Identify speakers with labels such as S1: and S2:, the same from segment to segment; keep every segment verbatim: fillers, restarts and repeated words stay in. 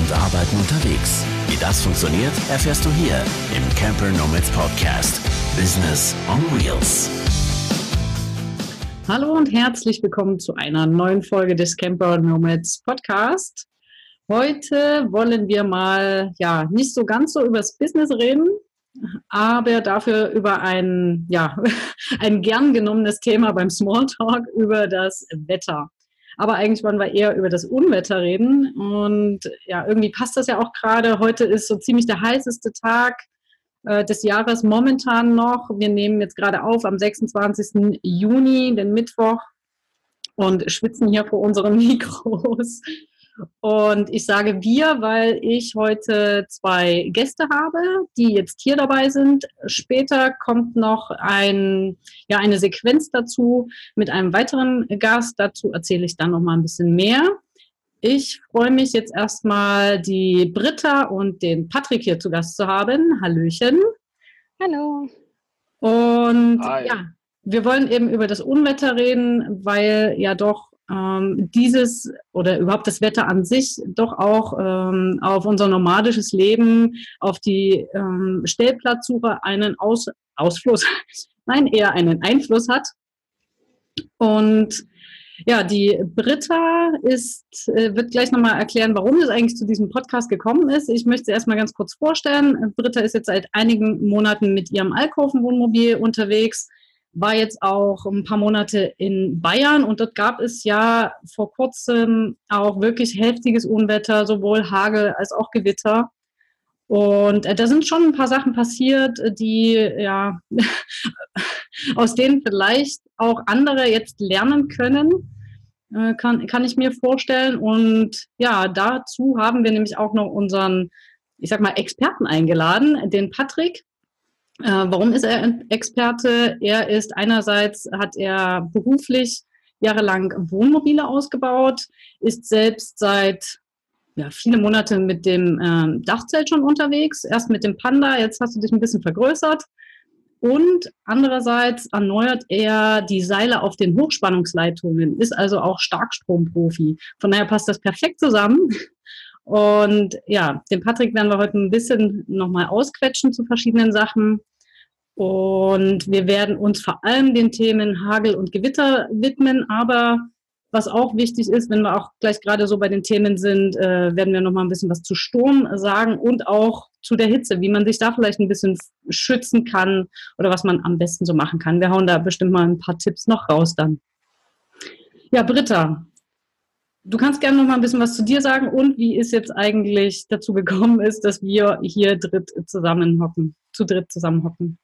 S1: und Arbeiten unterwegs. Wie das funktioniert, erfährst du hier im Camper Nomads Podcast. Business on Wheels.
S2: Hallo und herzlich willkommen zu einer neuen Folge des Camper Nomads Podcast. Heute wollen wir mal, ja, nicht so ganz so über das Business reden, aber dafür über ein, ja, ein gern genommenes Thema beim Smalltalk, über das Wetter. Aber eigentlich wollen wir eher über das Unwetter reden und ja, irgendwie passt das ja auch gerade. Heute ist so ziemlich der heißeste Tag äh, des Jahres momentan noch. Wir nehmen jetzt gerade auf am sechsundzwanzigsten Juni, den Mittwoch, und schwitzen hier vor unseren Mikros. Und ich sage wir, weil ich heute zwei Gäste habe, die jetzt hier dabei sind. Später kommt noch ein, ja, eine Sequenz dazu mit einem weiteren Gast. Dazu erzähle ich dann noch mal ein bisschen mehr. Ich freue mich jetzt erstmal, die Britta und den Patrick hier zu Gast zu haben. Hallöchen.
S3: Hallo.
S2: Und
S4: Hi.
S2: ja, wir wollen eben über das Unwetter reden, weil ja doch ähm, dieses oder überhaupt das Wetter an sich doch auch ähm, auf unser nomadisches Leben, auf die ähm, Stellplatzsuche einen Aus Ausfluss, nein, eher einen Einfluss hat. Und ja, die Britta ist, äh, wird gleich nochmal erklären, warum es eigentlich zu diesem Podcast gekommen ist. Ich möchte sie erstmal ganz kurz vorstellen. Britta ist jetzt seit einigen Monaten mit ihrem Alkoven-Wohnmobil unterwegs, war jetzt auch ein paar Monate in Bayern und dort gab es ja vor kurzem auch wirklich heftiges Unwetter, sowohl Hagel als auch Gewitter. Und äh, da sind schon ein paar Sachen passiert, die, ja, aus denen vielleicht auch andere jetzt lernen können, äh, kann, kann ich mir vorstellen. Und ja, dazu haben wir nämlich auch noch unseren, ich sag mal, Experten eingeladen, den Patrick. Äh, warum ist er Experte? Er ist einerseits, hat er beruflich jahrelang Wohnmobile ausgebaut, ist selbst seit ja, viele Monate mit dem ähm, Dachzelt schon unterwegs, erst mit dem Panda, jetzt hast du dich ein bisschen vergrößert. Und andererseits erneuert er die Seile auf den Hochspannungsleitungen, ist also auch Starkstromprofi. Von daher passt das perfekt zusammen. Und ja, den Patrick werden wir heute ein bisschen nochmal ausquetschen zu verschiedenen Sachen. Und wir werden uns vor allem den Themen Hagel und Gewitter widmen. Aber was auch wichtig ist, wenn wir auch gleich gerade so bei den Themen sind, äh, werden wir nochmal ein bisschen was zu Sturm sagen und auch zu der Hitze, wie man sich da vielleicht ein bisschen schützen kann oder was man am besten so machen kann. Wir hauen da bestimmt mal ein paar Tipps noch raus dann. Ja, Britta, du kannst gerne noch mal ein bisschen was zu dir sagen und wie es jetzt eigentlich dazu gekommen ist, dass wir hier dritt zusammenhocken, zu dritt zusammenhocken.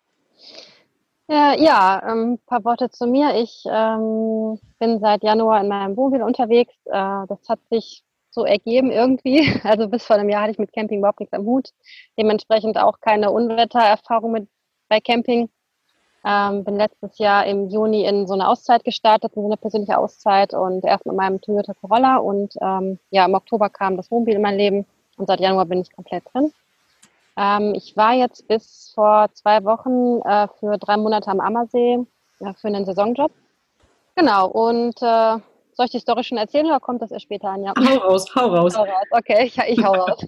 S3: Äh, ja, ein ähm, paar Worte zu mir. Ich ähm, bin seit Januar in meinem Wohnmobil unterwegs. Äh, das hat sich so ergeben irgendwie. Also bis vor einem Jahr hatte ich mit Camping überhaupt nichts am Hut. Dementsprechend auch keine Unwettererfahrung mit bei Camping. Ähm, bin letztes Jahr im Juni in so eine Auszeit gestartet, so eine persönliche Auszeit und erst mit meinem Toyota Corolla und ähm, ja, im Oktober kam das Wohnmobil in mein Leben und seit Januar bin ich komplett drin. Ähm, ich war jetzt bis vor zwei Wochen äh, für drei Monate am Ammersee äh, für einen Saisonjob. Genau, und äh, soll ich die Story schon erzählen oder kommt das erst später an? Ja.
S2: Hau raus, hau raus.
S3: Hau raus. Okay, ich, ich hau raus.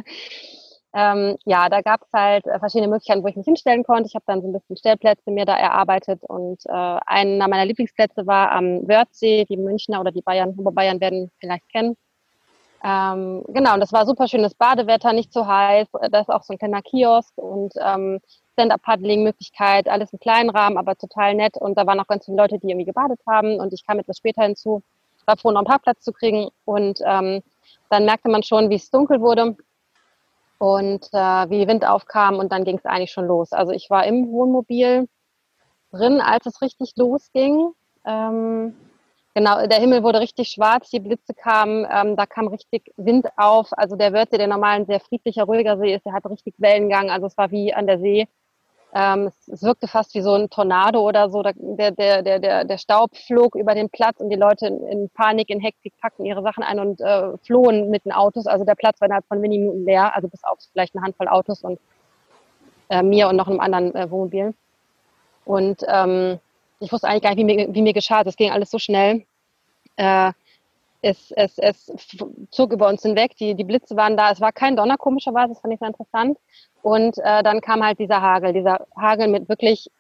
S3: Ähm, ja, da gab es halt äh, verschiedene Möglichkeiten, wo ich mich hinstellen konnte. Ich habe dann so ein bisschen Stellplätze mir da erarbeitet und äh, einer meiner Lieblingsplätze war am Wörthsee. Die Münchner oder die Bayern, Oberbayern werden vielleicht kennen. Ähm, genau, und das war super schönes Badewetter, nicht zu heiß. Da ist auch so ein kleiner Kiosk und ähm, Stand-up-Paddling-Möglichkeit, alles im kleinen Rahmen, aber total nett. Und da waren auch ganz viele Leute, die irgendwie gebadet haben und ich kam etwas später hinzu. Ich war froh, noch einen Parkplatz zu kriegen und ähm, dann merkte man schon, wie es dunkel wurde. Und äh, wie Wind aufkam und dann ging es eigentlich schon los. Also ich war im Wohnmobil drin, als es richtig losging. Ähm, genau, der Himmel wurde richtig schwarz, die Blitze kamen, ähm, da kam richtig Wind auf. Also der Wörthsee, der normal ein sehr friedlicher, ruhiger See ist, der hat richtig Wellengang. Also es war wie an der See. Ähm, es, es wirkte fast wie so ein Tornado oder so. Der, der, der, der, der Staub flog über den Platz und die Leute in, in Panik, in Hektik packten ihre Sachen ein und äh, flohen mit den Autos. Also der Platz war innerhalb von wenigen Minuten leer, also bis auf vielleicht eine Handvoll Autos und äh, mir und noch einem anderen äh, Wohnmobil. Und ähm, ich wusste eigentlich gar nicht, wie mir, wie mir geschah. Das ging alles so schnell. Äh, es, es, es zog über uns hinweg, die, die Blitze waren da, es war kein Donner, komischerweise, das fand ich sehr interessant. Und äh, dann kam halt dieser Hagel, dieser Hagel mit wirklich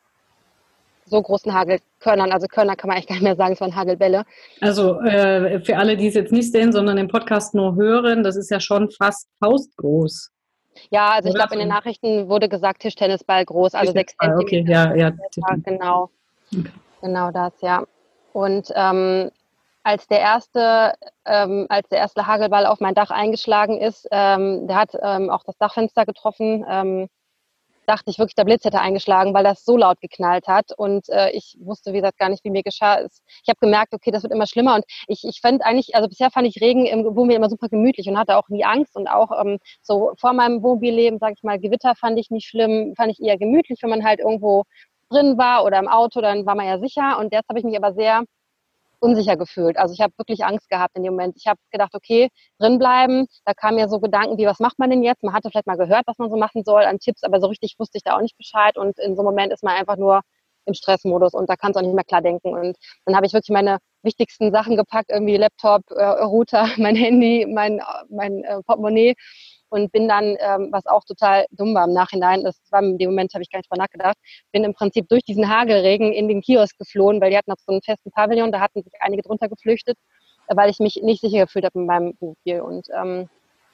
S3: so großen Hagelkörnern, also Körner kann man eigentlich gar nicht mehr sagen, es waren Hagelbälle.
S2: Also äh, für alle, die es jetzt nicht sehen, sondern den Podcast nur hören, das ist ja schon fast faustgroß.
S3: Ja, also ich glaube, in den Nachrichten wurde gesagt Tischtennisball groß, also sechs Zentimeter.
S2: Okay, ja, ja.
S3: ja genau, okay. Genau das, ja. Und ähm, als der erste, ähm, als der erste Hagelball auf mein Dach eingeschlagen ist, ähm, der hat ähm, auch das Dachfenster getroffen. Ähm, dachte ich wirklich, der Blitz hätte eingeschlagen, weil das so laut geknallt hat. Und äh, ich wusste, wie gesagt, gar nicht, wie mir geschah. Ich habe gemerkt, okay, das wird immer schlimmer. Und ich, ich fand eigentlich, also bisher fand ich Regen im Wohnmobil immer super gemütlich und hatte auch nie Angst. Und auch ähm, so vor meinem Wohnmobilleben, sage ich mal, Gewitter fand ich nicht schlimm, fand ich eher gemütlich, wenn man halt irgendwo drin war oder im Auto, dann war man ja sicher. Und jetzt habe ich mich aber sehr unsicher gefühlt. Also ich habe wirklich Angst gehabt in dem Moment. Ich habe gedacht, okay, drin bleiben. Da kamen mir so Gedanken wie, was macht man denn jetzt? Man hatte vielleicht mal gehört, was man so machen soll an Tipps, aber so richtig wusste ich da auch nicht Bescheid. Und in so einem Moment ist man einfach nur im Stressmodus und da kannst du auch nicht mehr klar denken. Und dann habe ich wirklich meine wichtigsten Sachen gepackt, irgendwie Laptop, äh, Router, mein Handy, mein, mein äh, Portemonnaie. Und bin dann, ähm, was auch total dumm war im Nachhinein, das war in dem Moment, habe ich gar nicht drüber nachgedacht, bin im Prinzip durch diesen Hagelregen in den Kiosk geflohen, weil die hatten noch so einen festen Pavillon, da hatten sich einige drunter geflüchtet, weil ich mich nicht sicher gefühlt habe mit meinem Wohnmobil. Und ähm,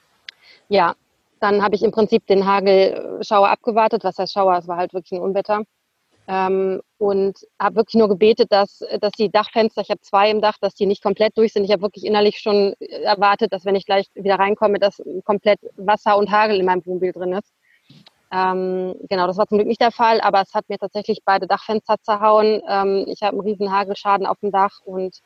S3: ja, dann habe ich im Prinzip den Hagelschauer abgewartet, was heißt Schauer, es war halt wirklich ein Unwetter. Ähm, und habe wirklich nur gebetet, dass, dass die Dachfenster, ich habe zwei im Dach, dass die nicht komplett durch sind. Ich habe wirklich innerlich schon erwartet, dass wenn ich gleich wieder reinkomme, dass komplett Wasser und Hagel in meinem Wohnmobil drin ist. Ähm, genau, das war zum Glück nicht der Fall, aber es hat mir tatsächlich beide Dachfenster zerhauen. Ähm, ich habe einen riesen Hagelschaden auf dem Dach und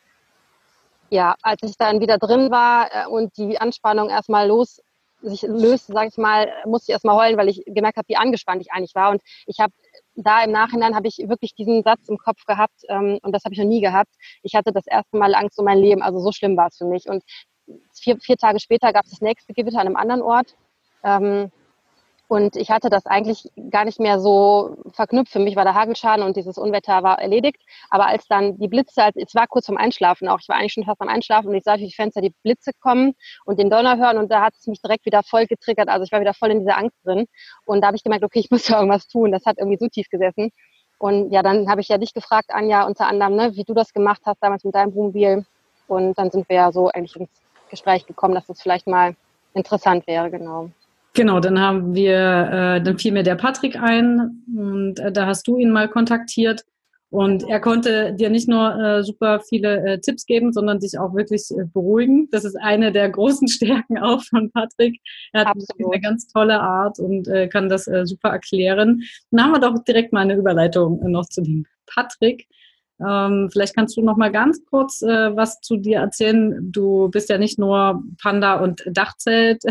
S3: ja, als ich dann wieder drin war äh, und die Anspannung erstmal los sich löste, sage ich mal, musste ich erstmal heulen, weil ich gemerkt habe, wie angespannt ich eigentlich war. Und ich habe da im Nachhinein habe ich wirklich diesen Satz im Kopf gehabt ähm, und das habe ich noch nie gehabt. Ich hatte das erste Mal Angst um mein Leben, also so schlimm war es für mich. Und vier, vier Tage später gab es das nächste Gewitter an einem anderen Ort. Ähm, und ich hatte das eigentlich gar nicht mehr so verknüpft. Für mich war der Hagelschaden und dieses Unwetter war erledigt. Aber als dann die Blitze, es war kurz vorm Einschlafen auch, ich war eigentlich schon fast am Einschlafen und ich sah durch die Fenster die Blitze kommen und den Donner hören und da hat es mich direkt wieder voll getriggert. Also ich war wieder voll in dieser Angst drin. Und da habe ich gemerkt, okay, ich muss da irgendwas tun. Das hat irgendwie so tief gesessen. Und ja, dann habe ich ja dich gefragt, Anja, unter anderem, ne, wie du das gemacht hast damals mit deinem Wohnmobil. Und dann sind wir ja so eigentlich ins Gespräch gekommen, dass das vielleicht mal interessant wäre, genau.
S2: Genau, dann haben wir, äh, dann fiel mir der Patrick ein und äh, da hast du ihn mal kontaktiert und er konnte dir nicht nur äh, super viele äh, Tipps geben, sondern dich auch wirklich äh, beruhigen. Das ist eine der großen Stärken auch von Patrick. Er hat
S3: Absolut.
S2: eine ganz tolle Art und äh, kann das äh, super erklären. Dann haben wir doch direkt mal eine Überleitung äh, noch zu dem Patrick. Ähm, vielleicht kannst du noch mal ganz kurz äh, was zu dir erzählen. Du bist ja nicht nur Panda und Dachzelt.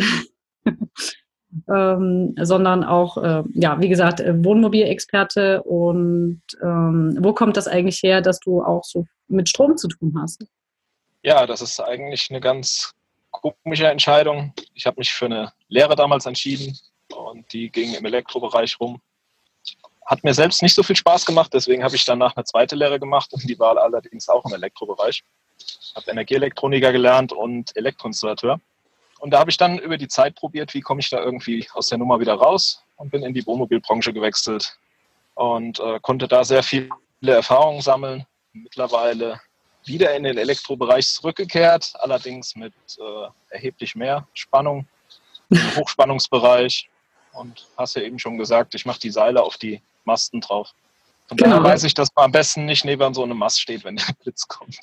S2: Ähm, sondern auch, äh, ja, wie gesagt, Wohnmobilexperte. Und ähm, wo kommt das eigentlich her, dass du auch so mit Strom zu tun hast?
S4: Ja, das ist eigentlich eine ganz komische Entscheidung. Ich habe mich für eine Lehre damals entschieden und die ging im Elektrobereich rum. Hat mir selbst nicht so viel Spaß gemacht, deswegen habe ich danach eine zweite Lehre gemacht und die war allerdings auch im Elektrobereich. Ich habe Energieelektroniker gelernt und Elektroinstallateur. Und da habe ich dann über die Zeit probiert, wie komme ich da irgendwie aus der Nummer wieder raus und bin in die Wohnmobilbranche gewechselt und äh, konnte da sehr viele Erfahrungen sammeln. Mittlerweile wieder in den Elektrobereich zurückgekehrt, allerdings mit äh, erheblich mehr Spannung im Hochspannungsbereich. Und hast ja eben schon gesagt, ich mache die Seile auf die Masten drauf. Von genau. daher weiß ich, dass man am besten nicht neben so einem Mast steht, wenn der Blitz kommt.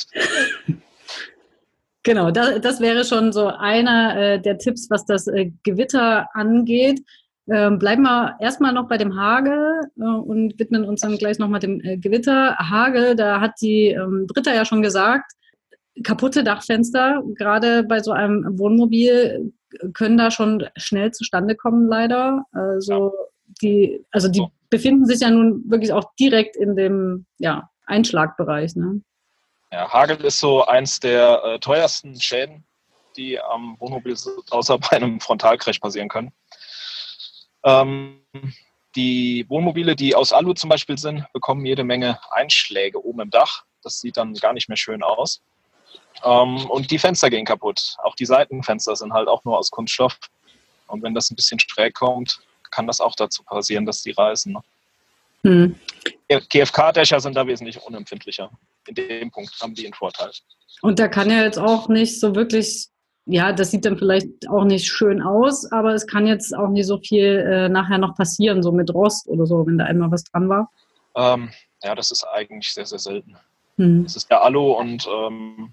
S2: Genau, das, das wäre schon so einer äh, der Tipps, was das äh, Gewitter angeht. Ähm, bleiben wir erstmal noch bei dem Hagel äh, und widmen uns dann gleich nochmal dem äh, Gewitter. Hagel, da hat die ähm, Britta ja schon gesagt, kaputte Dachfenster, gerade bei so einem Wohnmobil, können da schon schnell zustande kommen, leider. Also die, also die befinden sich ja nun wirklich auch direkt in dem ja, Einschlagbereich, ne?
S4: Ja, Hagel ist so eins der äh, teuersten Schäden, die am Wohnmobil außer bei einem Frontalcrash passieren können. Ähm, die Wohnmobile, die aus Alu zum Beispiel sind, bekommen jede Menge Einschläge oben im Dach. Das sieht dann gar nicht mehr schön aus. Ähm, und die Fenster gehen kaputt. Auch die Seitenfenster sind halt auch nur aus Kunststoff. Und wenn das ein bisschen schräg kommt, kann das auch dazu passieren, dass die reißen. Ne?
S2: Hm.
S4: G F K-Dächer sind da wesentlich unempfindlicher. In dem Punkt haben die einen Vorteil.
S2: Und da kann ja jetzt auch nicht so wirklich, ja, das sieht dann vielleicht auch nicht schön aus, aber es kann jetzt auch nicht so viel äh, nachher noch passieren, so mit Rost oder so, wenn da einmal was dran war.
S4: Ähm, ja, das ist eigentlich sehr, sehr selten.
S2: Hm.
S4: Es ist ja Alu und ähm,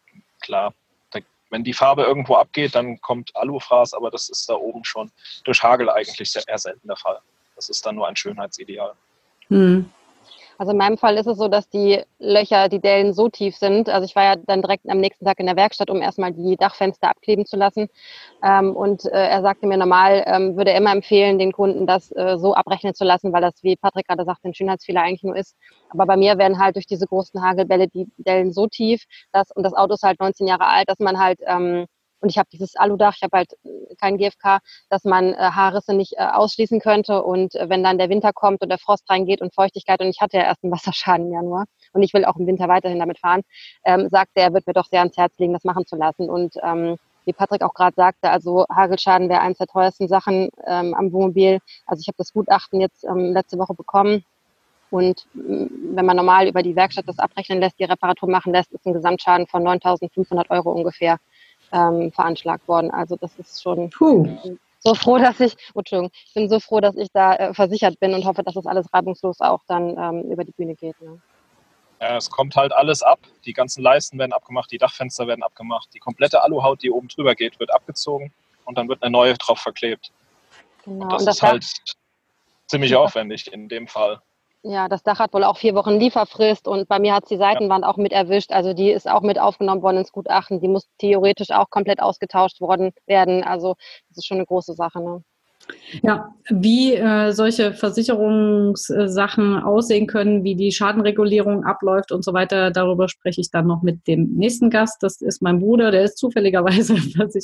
S4: klar, da, wenn die Farbe irgendwo abgeht, dann kommt Alufraß, aber das ist da oben schon durch Hagel eigentlich sehr, eher selten der Fall. Das ist dann nur ein Schönheitsideal.
S2: Hm.
S3: Also in meinem Fall ist es so, dass die Löcher, die Dellen so tief sind. Also ich war ja dann direkt am nächsten Tag in der Werkstatt, um erstmal die Dachfenster abkleben zu lassen. Ähm, und äh, er sagte mir, normal ähm, würde er immer empfehlen, den Kunden das äh, so abrechnen zu lassen, weil das, wie Patrick gerade sagte, ein Schönheitsfehler eigentlich nur ist. Aber bei mir werden halt durch diese großen Hagelbälle die Dellen so tief, dass, und das Auto ist halt neunzehn Jahre alt, dass man halt... Ähm, Und ich habe dieses Aludach, ich habe halt kein G F K, dass man äh, Haarrisse nicht äh, ausschließen könnte. Und äh, wenn dann der Winter kommt und der Frost reingeht und Feuchtigkeit, und ich hatte ja erst einen Wasserschaden im Januar und ich will auch im Winter weiterhin damit fahren, ähm, sagte er, wird mir doch sehr ans Herz legen, das machen zu lassen. Und ähm, wie Patrick auch gerade sagte, also Hagelschaden wäre eines der teuersten Sachen ähm, am Wohnmobil. Also ich habe das Gutachten jetzt ähm, letzte Woche bekommen. Und wenn man normal über die Werkstatt das abrechnen lässt, die Reparatur machen lässt, ist ein Gesamtschaden von neuntausendfünfhundert Euro ungefähr Ähm, veranschlagt worden. Also das ist schon
S2: Puh.
S3: so froh, dass ich, oh, Entschuldigung, ich bin so froh, dass ich da äh, versichert bin und hoffe, dass das alles reibungslos auch dann ähm, über die Bühne geht. Ne?
S4: Ja, es kommt halt alles ab. Die ganzen Leisten werden abgemacht, die Dachfenster werden abgemacht, die komplette Aluhaut, die oben drüber geht, wird abgezogen und dann wird eine neue drauf verklebt.
S3: Genau.
S4: Und das,
S3: und das
S4: ist halt
S3: Dach,
S4: ziemlich aufwendig in dem Fall.
S3: ja, das Dach hat wohl auch vier Wochen Lieferfrist und bei mir hat es die Seitenwand ja. auch mit erwischt. Also die ist auch mit aufgenommen worden ins Gutachten. Die muss theoretisch auch komplett ausgetauscht worden werden. Also das ist schon eine große Sache. Ne?
S2: Ja, wie äh, solche Versicherungssachen aussehen können, wie die Schadenregulierung abläuft und so weiter, darüber spreche ich dann noch mit dem nächsten Gast. Das ist mein Bruder, der ist zufälligerweise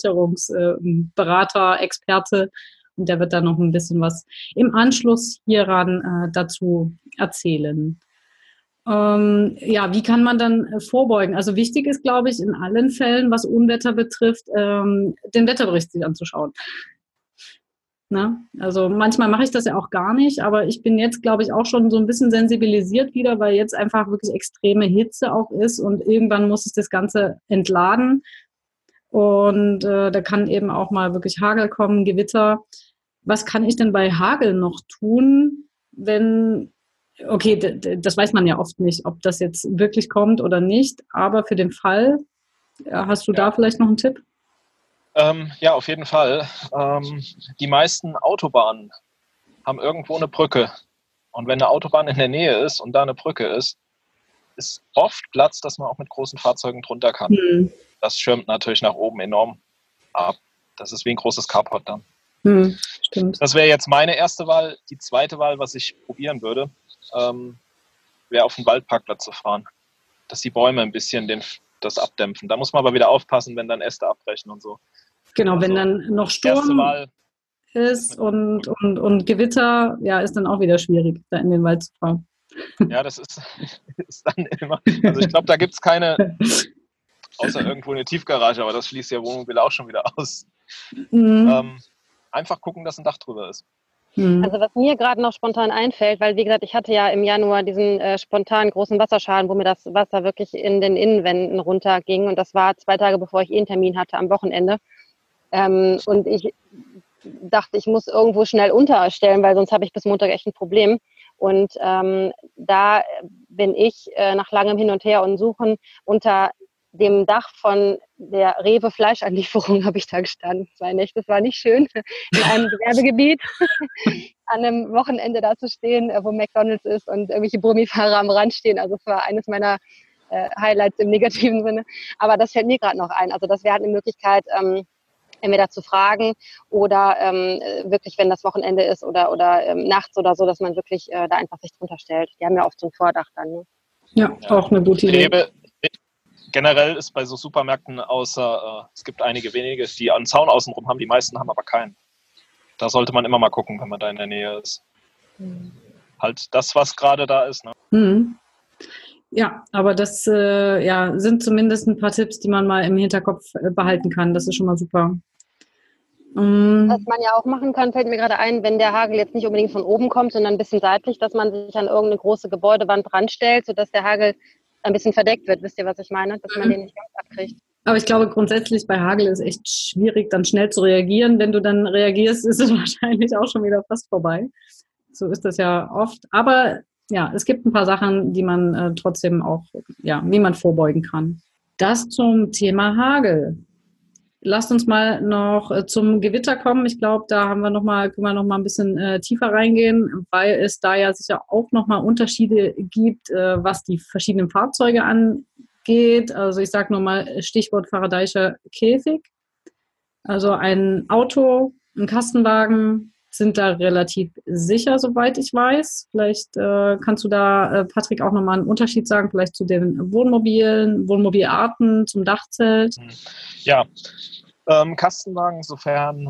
S2: Versicherungsberater, Experte. Und der wird dann noch ein bisschen was im Anschluss hieran äh, dazu erzählen. Ähm, ja, wie kann man dann äh, vorbeugen? Also wichtig ist, glaube ich, in allen Fällen, was Unwetter betrifft, ähm, den Wetterbericht sich anzuschauen. Na? Also manchmal mache ich das ja auch gar nicht, aber ich bin jetzt, glaube ich, auch schon so ein bisschen sensibilisiert wieder, weil jetzt einfach wirklich extreme Hitze auch ist und irgendwann muss ich das Ganze entladen. Und äh, da kann eben auch mal wirklich Hagel kommen, Gewitter. Was kann ich denn bei Hagel noch tun, wenn, okay, d- d- das weiß man ja oft nicht, ob das jetzt wirklich kommt oder nicht, aber für den Fall, hast du ja. da vielleicht noch einen Tipp?
S4: Ähm, ja, auf jeden Fall. Ähm, die meisten Autobahnen haben irgendwo eine Brücke. Und wenn eine Autobahn in der Nähe ist und da eine Brücke ist, ist oft Platz, dass man auch mit großen Fahrzeugen drunter kann. Hm. Das schirmt natürlich nach oben enorm ab. Das ist wie ein großes Carport dann.
S2: Hm, stimmt.
S4: Das wäre jetzt meine erste Wahl. Die zweite Wahl, was ich probieren würde, ähm, wäre auf den Waldparkplatz zu fahren. Dass die Bäume ein bisschen den, das abdämpfen. Da muss man aber wieder aufpassen, wenn dann Äste abbrechen und so.
S2: Genau, also, wenn dann noch Sturm
S4: Wahl,
S2: ist und, und, und Gewitter, ja, ist dann auch wieder schwierig, da in den Wald zu fahren.
S4: Ja, das ist, ist dann immer, also ich glaube, da gibt es keine, außer irgendwo eine Tiefgarage, aber das schließt ja Wohnmobil auch schon wieder aus. Mhm. Ähm, einfach gucken, dass ein Dach drüber ist.
S3: Also was mir gerade noch spontan einfällt, weil wie gesagt, ich hatte ja im Januar diesen äh, spontanen großen Wasserschaden, wo mir das Wasser wirklich in den Innenwänden runterging und das war zwei Tage, bevor ich eh einen Termin hatte am Wochenende. Ähm, und ich dachte, ich muss irgendwo schnell unterstellen, weil sonst habe ich bis Montag echt ein Problem. Und ähm, da bin ich äh, nach langem Hin und Her und Suchen unter dem Dach von der Rewe Fleischanlieferung habe ich da gestanden. Zwei Nächte, das war nicht schön, in einem Gewerbegebiet an einem Wochenende da zu stehen, wo McDonald's ist und irgendwelche Brummifahrer am Rand stehen. Also es war eines meiner äh, Highlights im negativen Sinne. Aber das fällt mir gerade noch ein. Also das wäre halt eine Möglichkeit, ähm, entweder zu fragen oder ähm, wirklich, wenn das Wochenende ist oder, oder ähm, nachts oder so, dass man wirklich äh, da einfach sich drunter stellt. Die haben ja oft so ein Vordach dann. Ne?
S2: Ja, ja, auch eine gute Idee.
S4: Rewe, generell ist bei so Supermärkten, außer äh, es gibt einige wenige, die einen Zaun außenrum haben, die meisten haben aber keinen. Da sollte man immer mal gucken, wenn man da in der Nähe ist. Mhm. Halt das, was gerade da ist. Ne?
S2: Mhm. Ja, aber das äh, ja, sind zumindest ein paar Tipps, die man mal im Hinterkopf äh, behalten kann. Das ist schon mal super. Um,
S3: Was man ja auch machen kann, fällt mir gerade ein, wenn der Hagel jetzt nicht unbedingt von oben kommt, sondern ein bisschen seitlich, dass man sich an irgendeine große Gebäudewand ranstellt, sodass der Hagel ein bisschen verdeckt wird. Wisst ihr, was ich meine? Dass man den nicht ganz abkriegt.
S2: aber ich glaube, grundsätzlich bei Hagel ist echt schwierig, dann schnell zu reagieren. Wenn du dann reagierst, ist es wahrscheinlich auch schon wieder fast vorbei. So ist das ja oft. Aber ja, es gibt ein paar Sachen, die man äh, trotzdem auch, ja, wie man vorbeugen kann. Das zum Thema Hagel. Lasst uns mal noch äh, zum Gewitter kommen. Ich glaube, da haben wir noch mal, können wir noch mal ein bisschen äh, tiefer reingehen, weil es da ja sicher auch noch mal Unterschiede gibt, äh, was die verschiedenen Fahrzeuge angeht. Also ich sage nur mal Stichwort Faradayischer Käfig. Also ein Auto, ein Kastenwagen sind da relativ sicher, soweit ich weiß. Vielleicht äh, kannst du da, äh, Patrick, auch nochmal einen Unterschied sagen, vielleicht zu den Wohnmobilen, Wohnmobilarten, zum Dachzelt.
S4: Ja, ähm, Kastenwagen, sofern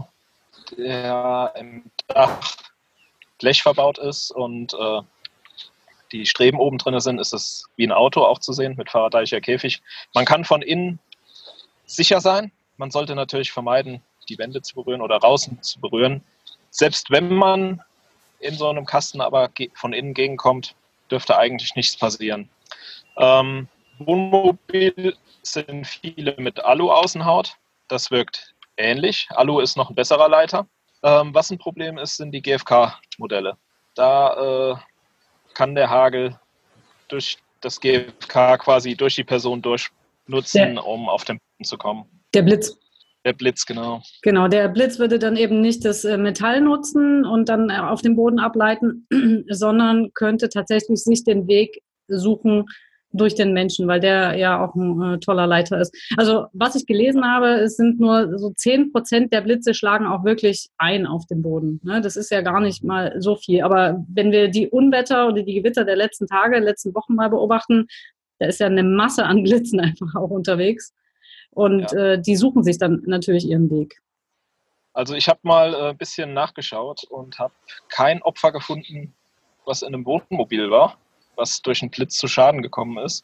S4: der im Dach Blech verbaut ist und äh, die Streben oben drin sind, ist es wie ein Auto auch zu sehen mit Faradayischer Käfig. Man kann von innen sicher sein. Man sollte natürlich vermeiden, die Wände zu berühren oder draußen zu berühren. Selbst wenn man in so einem Kasten aber von innen gegenkommt, dürfte eigentlich nichts passieren. Ähm, Wohnmobil sind viele mit Alu-Außenhaut. Das wirkt ähnlich. Alu ist noch ein besserer Leiter. Ähm, was ein Problem ist, sind die G F K-Modelle. Da äh, kann der Hagel durch das G F K quasi durch die Person durchnutzen, ja, um auf den Boden zu kommen.
S2: Der Blitz.
S4: Der Blitz, genau.
S2: Genau, der Blitz würde dann eben nicht das Metall nutzen und dann auf dem Boden ableiten, sondern könnte tatsächlich sich den Weg suchen durch den Menschen, weil der ja auch ein äh, toller Leiter ist. Also was ich gelesen habe, es sind nur so zehn Prozent der Blitze schlagen auch wirklich ein auf den Boden. Ne? Das ist ja gar nicht mal so viel. Aber wenn wir die Unwetter oder die Gewitter der letzten Tage, letzten Wochen mal beobachten, da ist ja eine Masse an Blitzen einfach auch unterwegs. Und ja. äh, die suchen sich dann natürlich ihren Weg.
S4: Also ich habe mal ein äh, bisschen nachgeschaut und habe kein Opfer gefunden, was in einem Wohnmobil war, was durch einen Blitz zu Schaden gekommen ist.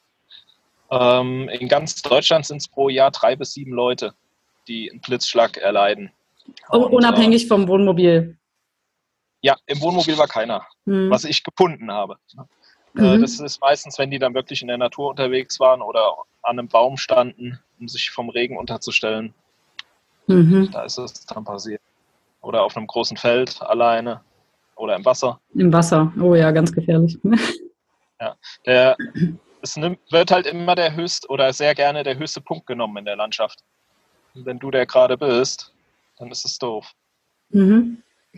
S4: Ähm, in ganz Deutschland sind es pro Jahr drei bis sieben Leute, die einen Blitzschlag erleiden.
S2: Und, unabhängig äh, vom Wohnmobil?
S4: Ja, im Wohnmobil war keiner, hm. was ich gefunden habe. Mhm. Äh, das ist meistens, wenn die dann wirklich in der Natur unterwegs waren oder an einem Baum standen, um sich vom Regen unterzustellen. Mhm. Da ist es dann passiert. Oder auf einem großen Feld alleine oder im Wasser.
S2: Im Wasser, oh ja, ganz gefährlich.
S4: Ja, der, es nimmt, wird halt immer der höchste oder sehr gerne der höchste Punkt genommen in der Landschaft. Und wenn du der gerade bist, dann ist es doof. Mhm.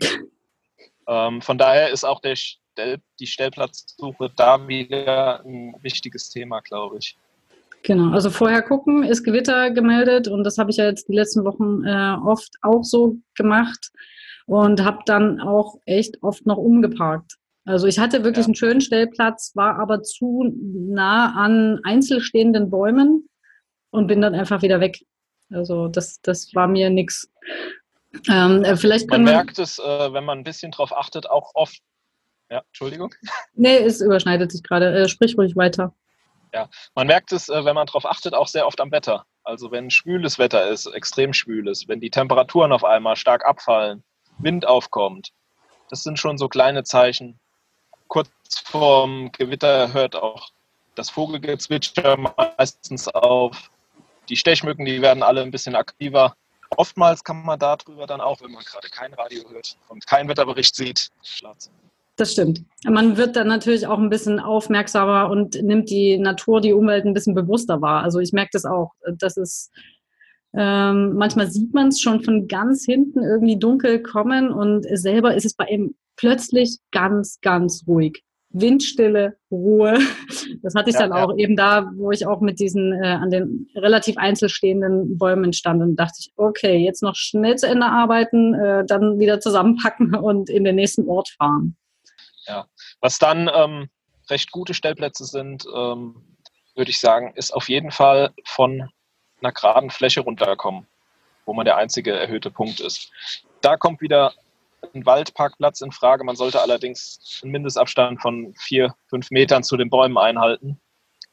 S4: Ähm, von daher ist auch der Stell, die Stellplatzsuche da wieder ein wichtiges Thema, glaube ich.
S2: Genau, also vorher gucken, ist Gewitter gemeldet und das habe ich ja jetzt die letzten Wochen äh, oft auch so gemacht und habe dann auch echt oft noch umgeparkt. Also ich hatte wirklich ja. einen schönen Stellplatz, war aber zu nah an einzelstehenden Bäumen und bin dann einfach wieder weg. Also das, das war mir nix. Ähm, vielleicht
S4: man merkt es, äh, wenn man ein bisschen drauf achtet, auch oft. Ja, Entschuldigung.
S2: Nee, es überschneidet sich gerade. Äh, sprich ruhig weiter.
S4: Ja, man merkt es, wenn man darauf achtet, auch sehr oft am Wetter. Also wenn schwüles Wetter ist, extrem schwüles, wenn die Temperaturen auf einmal stark abfallen, Wind aufkommt, das sind schon so kleine Zeichen. Kurz vorm Gewitter hört auch das Vogelgezwitscher meistens auf. Die Stechmücken, die werden alle ein bisschen aktiver. Oftmals kann man darüber dann auch, wenn man gerade kein Radio hört und keinen Wetterbericht sieht, schlafen.
S2: Das stimmt. Man wird dann natürlich auch ein bisschen aufmerksamer und nimmt die Natur, die Umwelt ein bisschen bewusster wahr. Also ich merke das auch. Das ist, ähm, manchmal sieht man es schon von ganz hinten irgendwie dunkel kommen und selber ist es bei ihm plötzlich ganz, ganz ruhig. Windstille, Ruhe. Das hatte ich ja, dann auch ja. eben da, wo ich auch mit diesen äh, an den relativ einzelstehenden Bäumen stand und dachte ich, okay, jetzt noch schnell zu Ende arbeiten, äh, dann wieder zusammenpacken und in den nächsten Ort fahren.
S4: Ja, was dann ähm, recht gute Stellplätze sind, ähm, würde ich sagen, ist auf jeden Fall von einer geraden Fläche runterkommen, wo man der einzige erhöhte Punkt ist. Da kommt wieder ein Waldparkplatz in Frage. Man sollte allerdings einen Mindestabstand von vier, fünf Metern zu den Bäumen einhalten.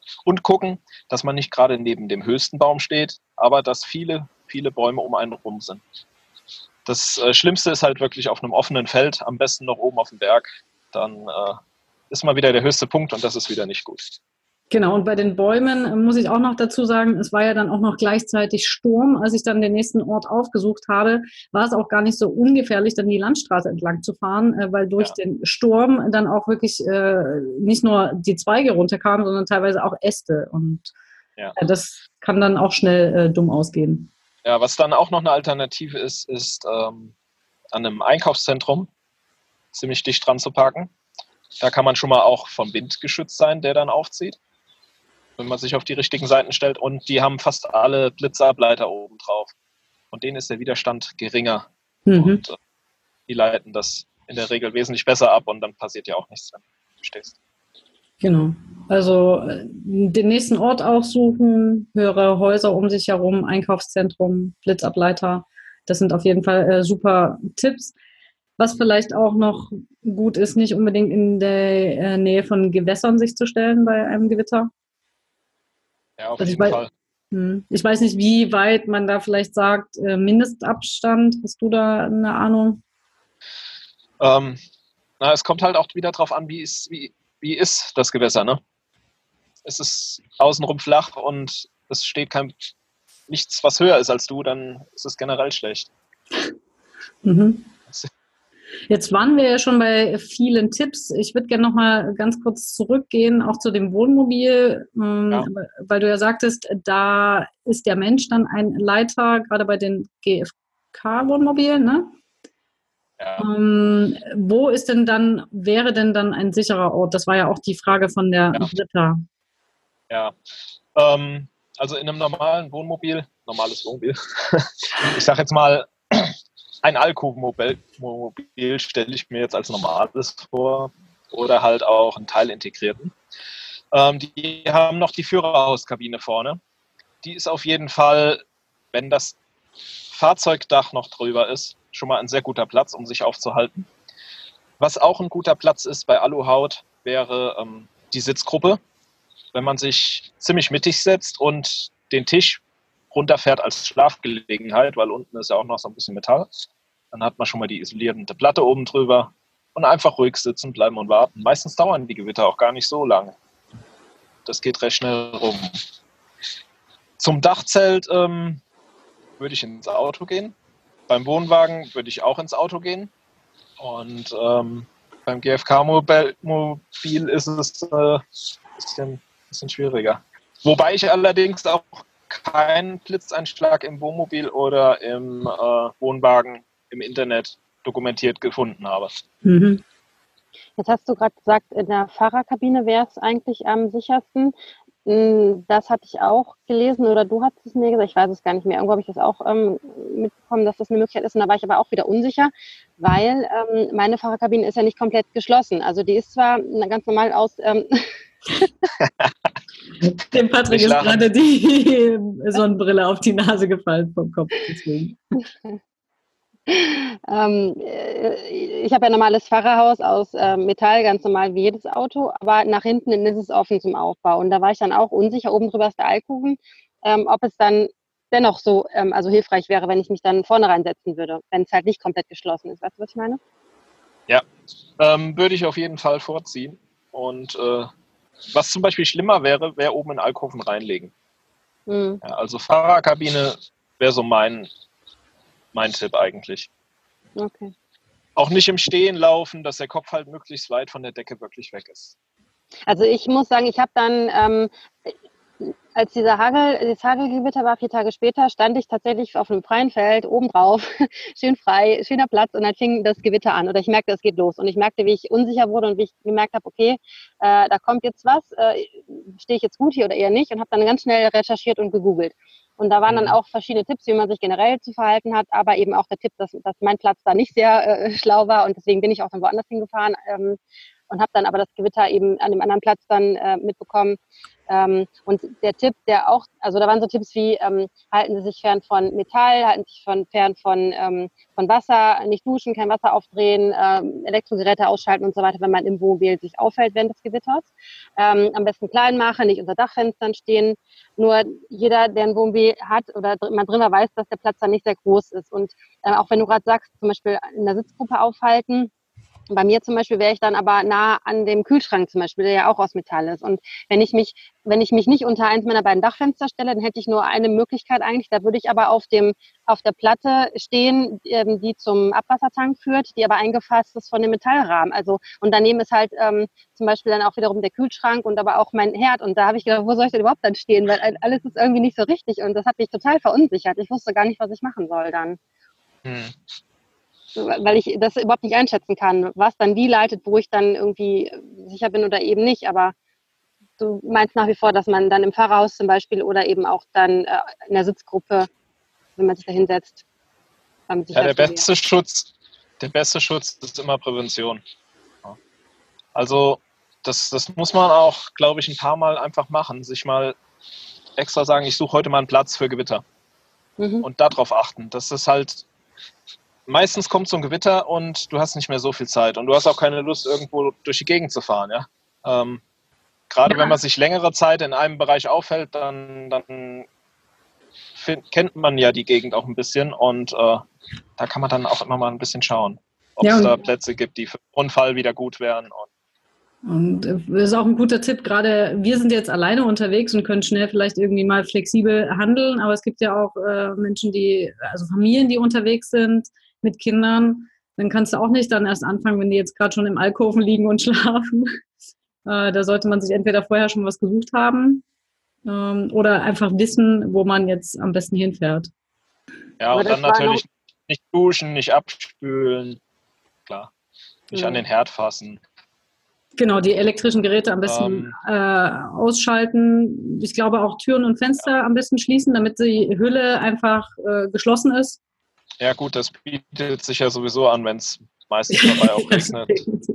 S4: Und gucken, dass man nicht gerade neben dem höchsten Baum steht, aber dass viele, viele Bäume um einen rum sind. Das äh, Schlimmste ist halt wirklich auf einem offenen Feld, am besten noch oben auf dem Berg. Dann äh, ist mal wieder der höchste Punkt und das ist wieder nicht gut.
S2: Genau, und bei den Bäumen äh, muss ich auch noch dazu sagen, es war ja dann auch noch gleichzeitig Sturm. Als ich dann den nächsten Ort aufgesucht habe, war es auch gar nicht so ungefährlich, dann die Landstraße entlang zu fahren, äh, weil durch ja. den Sturm dann auch wirklich äh, nicht nur die Zweige runterkamen, sondern teilweise auch Äste. Und ja. äh, das kann dann auch schnell äh, dumm ausgehen.
S4: Ja, was dann auch noch eine Alternative ist, ist ähm, an einem Einkaufszentrum ziemlich dicht dran zu parken. Da kann man schon mal auch vom Wind geschützt sein, der dann aufzieht, wenn man sich auf die richtigen Seiten stellt. Und die haben fast alle Blitzableiter oben drauf. Und denen ist der Widerstand geringer. Mhm. Und äh, die leiten das in der Regel wesentlich besser ab und dann passiert ja auch nichts, wenn du stehst.
S2: Genau. Also äh, den nächsten Ort aufsuchen, höhere Häuser um sich herum, Einkaufszentrum, Blitzableiter. Das sind auf jeden Fall äh, super Tipps. Was vielleicht auch noch gut ist, nicht unbedingt in der äh, Nähe von Gewässern sich zu stellen bei einem Gewitter.
S4: Ja, auf
S2: also
S4: jeden
S2: ich
S4: Fall.
S2: Weiß, ich weiß nicht, wie weit man da vielleicht sagt, äh, Mindestabstand. Hast du da eine Ahnung?
S4: Ähm, na, es kommt halt auch wieder drauf an, wie ist, wie, wie ist das Gewässer, ne? Es ist außenrum flach und es steht kein nichts, was höher ist als du, dann ist es generell schlecht.
S2: Mhm. Jetzt waren wir ja schon bei vielen Tipps. Ich würde gerne noch mal ganz kurz zurückgehen, auch zu dem Wohnmobil, ähm, ja. weil du ja sagtest, da ist der Mensch dann ein Leiter, gerade bei den G F K-Wohnmobilen, ne? Ja. Ähm, wo ist denn dann, wäre denn dann ein sicherer Ort? Das war ja auch die Frage von der
S4: ja.
S2: Britta.
S4: Ja, ähm, also in einem normalen Wohnmobil, normales Wohnmobil, ich sage jetzt mal, ein Alkoholmobil stelle ich mir jetzt als normales vor oder halt auch einen teilintegrierten. Ähm, die haben noch die Führerhauskabine vorne. Die ist auf jeden Fall, wenn das Fahrzeugdach noch drüber ist, schon mal ein sehr guter Platz, um sich aufzuhalten. Was auch ein guter Platz ist bei Aluhaut, wäre ähm, die Sitzgruppe. Wenn man sich ziemlich mittig setzt und den Tisch runterfährt als Schlafgelegenheit, weil unten ist ja auch noch so ein bisschen Metall, dann hat man schon mal die isolierende Platte oben drüber und einfach ruhig sitzen bleiben und warten. Meistens dauern die Gewitter auch gar nicht so lange. Das geht recht schnell rum. Zum Dachzelt ähm, würde ich ins Auto gehen. Beim Wohnwagen würde ich auch ins Auto gehen. Und ähm, beim G F K-Mobil ist es äh, ein bisschen, bisschen schwieriger. Wobei ich allerdings auch keinen Blitzeinschlag im Wohnmobil oder im äh, Wohnwagen im Internet dokumentiert gefunden habe.
S3: Mhm. Jetzt hast du gerade gesagt, in der Fahrerkabine wäre es eigentlich am sichersten. Das hatte ich auch gelesen oder du hattest es mir gesagt, ich weiß es gar nicht mehr. Irgendwo habe ich das auch ähm, mitbekommen, dass das eine Möglichkeit ist. Und da war ich aber auch wieder unsicher, weil ähm, meine Fahrerkabine ist ja nicht komplett geschlossen. Also die ist zwar ganz normal aus... Ähm
S2: Dem Patrick ist gerade die Sonnenbrille auf die Nase gefallen vom Kopf. Deswegen.
S3: ähm, ich habe ja ein normales Fahrerhaus aus äh, Metall, ganz normal wie jedes Auto, aber nach hinten ist es offen zum Aufbau. Und da war ich dann auch unsicher, oben drüber ist der Alkoven, ähm, ob es dann dennoch so ähm, also hilfreich wäre, wenn ich mich dann vorne reinsetzen würde, wenn es halt nicht komplett geschlossen ist. Weißt du, was ich meine?
S4: Ja, ähm, würde ich auf jeden Fall vorziehen. Und äh, was zum Beispiel schlimmer wäre, wäre oben in den Alkoven reinlegen. Mhm. Ja, also Fahrerkabine wäre so mein Mein Tipp eigentlich.
S3: Okay.
S4: Auch nicht im Stehen laufen, dass der Kopf halt möglichst weit von der Decke wirklich weg ist.
S3: Also ich muss sagen, ich habe dann, ähm, als dieser Hagel, das Hagelgewitter war, vier Tage später, stand ich tatsächlich auf einem freien Feld, oben drauf, schön frei, schöner Platz und dann fing das Gewitter an oder ich merkte, es geht los und ich merkte, wie ich unsicher wurde und wie ich gemerkt habe, okay, äh, da kommt jetzt was, äh, stehe ich jetzt gut hier oder eher nicht und habe dann ganz schnell recherchiert und gegoogelt. Und da waren dann auch verschiedene Tipps, wie man sich generell zu verhalten hat, aber eben auch der Tipp, dass, dass mein Platz da nicht sehr äh, schlau war und deswegen bin ich auch dann woanders hingefahren ähm, und habe dann aber das Gewitter eben an dem anderen Platz dann äh, mitbekommen. Ähm, und der Tipp, der auch, also da waren so Tipps wie, ähm, halten Sie sich fern von Metall, halten Sie sich von, fern von, ähm, von Wasser, nicht duschen, kein Wasser aufdrehen, ähm, Elektrogeräte ausschalten und so weiter, wenn man im Wohnmobil sich aufhält während des Gewitters. Ähm, am besten klein machen, nicht unter Dachfenstern stehen. Nur jeder, der ein Wohnmobil hat oder mal drin war, weiß, dass der Platz dann nicht sehr groß ist. Und äh, auch wenn du gerade sagst, zum Beispiel in der Sitzgruppe aufhalten, bei mir zum Beispiel wäre ich dann aber nah an dem Kühlschrank zum Beispiel, der ja auch aus Metall ist. Und wenn ich mich, wenn ich mich nicht unter eins meiner beiden Dachfenster stelle, dann hätte ich nur eine Möglichkeit eigentlich. Da würde ich aber auf dem, auf der Platte stehen, ähm, die zum Abwassertank führt, die aber eingefasst ist von dem Metallrahmen. Also, und daneben ist halt ähm, zum Beispiel dann auch wiederum der Kühlschrank und aber auch mein Herd. Und da habe ich gedacht, wo soll ich denn überhaupt dann stehen? Weil alles ist irgendwie nicht so richtig. Und das hat mich total verunsichert. Ich wusste gar nicht, was ich machen soll dann. Hm. Weil ich das überhaupt nicht einschätzen kann, was dann wie leitet, wo ich dann irgendwie sicher bin oder eben nicht. Aber du meinst nach wie vor, dass man dann im Fahrerhaus zum Beispiel oder eben auch dann äh, in der Sitzgruppe, wenn man sich da hinsetzt.
S4: Ja, der beste Schutz, der beste Schutz ist immer Prävention. Also das, das muss man auch, glaube ich, ein paar Mal einfach machen. Sich mal extra sagen, ich suche heute mal einen Platz für Gewitter. Mhm. Und darauf achten. Das ist halt... Meistens kommt so ein Gewitter und du hast nicht mehr so viel Zeit und du hast auch keine Lust, irgendwo durch die Gegend zu fahren. Ja? Ähm, gerade ja. Wenn man sich längere Zeit in einem Bereich aufhält, dann, dann find, kennt man ja die Gegend auch ein bisschen und äh, da kann man dann auch immer mal ein bisschen schauen, ob ja, es da Plätze gibt, die für den Unfall wieder gut wären.
S2: Und das ist auch ein guter Tipp, gerade wir sind jetzt alleine unterwegs und können schnell vielleicht irgendwie mal flexibel handeln, aber es gibt ja auch äh, Menschen, die, also Familien, die unterwegs sind mit Kindern, dann kannst du auch nicht dann erst anfangen, wenn die jetzt gerade schon im Alkoven liegen und schlafen. Äh, da sollte man sich entweder vorher schon was gesucht haben ähm, oder einfach wissen, wo man jetzt am besten hinfährt.
S4: Ja, und dann natürlich nicht duschen, nicht abspülen, klar, nicht mhm. an den Herd fassen.
S2: Genau, die elektrischen Geräte am besten um, äh, ausschalten. Ich glaube auch Türen und Fenster ja. am besten schließen, damit die Hülle einfach äh, geschlossen ist.
S4: Ja gut, das bietet sich ja sowieso an, wenn es meistens dabei auch regnet.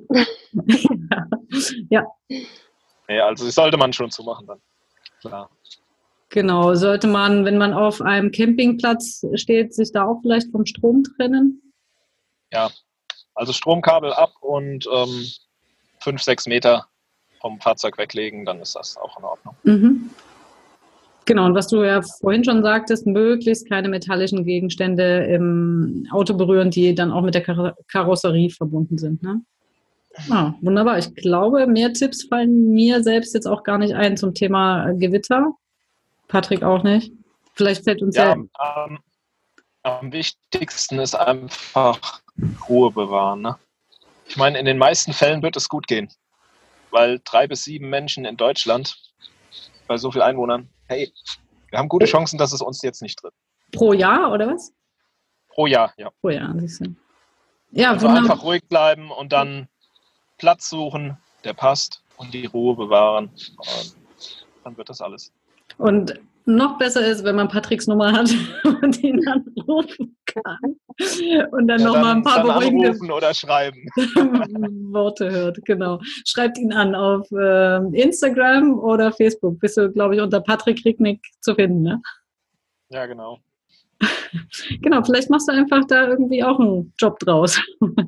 S2: ja.
S4: Ja, also das sollte man schon zumachen dann, klar.
S2: Genau, sollte man, wenn man auf einem Campingplatz steht, sich da auch vielleicht vom Strom trennen?
S4: Ja, also Stromkabel ab und ähm, fünf, sechs Meter vom Fahrzeug weglegen, dann ist das auch in Ordnung.
S2: Mhm. Genau, und was du ja vorhin schon sagtest, möglichst keine metallischen Gegenstände im Auto berühren, die dann auch mit der Kar- Karosserie verbunden sind. Ne? Ah, wunderbar. Ich glaube, mehr Tipps fallen mir selbst jetzt auch gar nicht ein zum Thema Gewitter. Patrick auch nicht. Vielleicht fällt uns ja...
S4: ja am, am wichtigsten ist einfach Ruhe bewahren, ne? Ich meine, in den meisten Fällen wird es gut gehen, weil drei bis sieben Menschen in Deutschland, bei so vielen Einwohnern, hey, wir haben gute Chancen, dass es uns jetzt nicht trifft.
S2: Pro Jahr, oder was?
S4: Pro Jahr, ja.
S2: Pro Jahr, siehst du. Ja,
S4: also einfach ruhig bleiben und dann Platz suchen, der passt und die Ruhe bewahren. Und dann wird das alles.
S2: Und noch besser ist, wenn man Patricks Nummer hat und ihn anrufen kann. Und dann ja, nochmal ein paar beruhigende
S4: oder schreiben.
S2: Worte hört. Genau. Schreibt ihn an auf äh, Instagram oder Facebook. Bist du, glaube ich, unter Patrick Ricknick zu finden, ne?
S4: Ja, genau.
S2: Genau, vielleicht machst du einfach da irgendwie auch einen Job draus.